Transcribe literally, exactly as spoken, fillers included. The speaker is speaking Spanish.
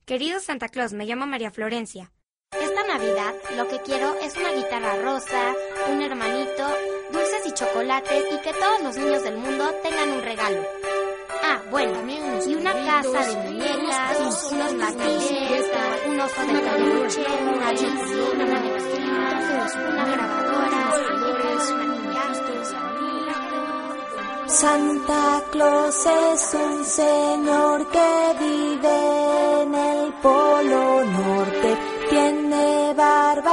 Querido Santa Claus, me llamo María Florencia. Esta Navidad lo que quiero es una guitarra rosa, un hermanito, dulces y chocolates y que todos los niños del mundo tengan un regalo. Ah, bueno, y una casa de muñecas, unos martilleros, un oso de peluche, una chocolatina, una de una grabadora, Santa Claus es un señor que vive en el Polo Norte, tiene barba